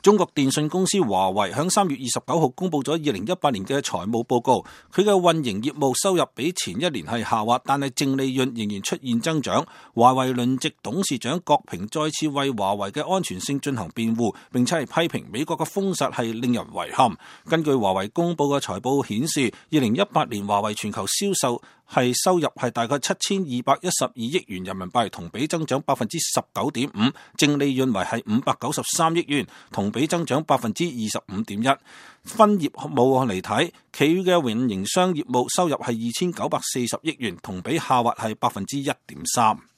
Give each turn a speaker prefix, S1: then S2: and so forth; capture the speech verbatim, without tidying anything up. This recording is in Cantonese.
S1: 中國電信公司華為響三月二十九號公布咗二零一八年嘅財務報告，佢嘅運營業務收入比前一年係下滑，但係淨利潤仍然出現增長。華為輪值董事長郭平再次為華為嘅安全性進行辯護，並且係批評美國嘅封殺係令人遺憾。根據華為公布嘅財報顯示，二零一八年華為全球銷售係收入係大概七千二百一十二億元人民幣，同比增長百分之十九點五，淨利潤為係五百九十三億元，同比增長百分之二十五點一。分業務嚟睇，其餘嘅運營商業務收入係二千九百四十億元，同比下滑係百分之一點三。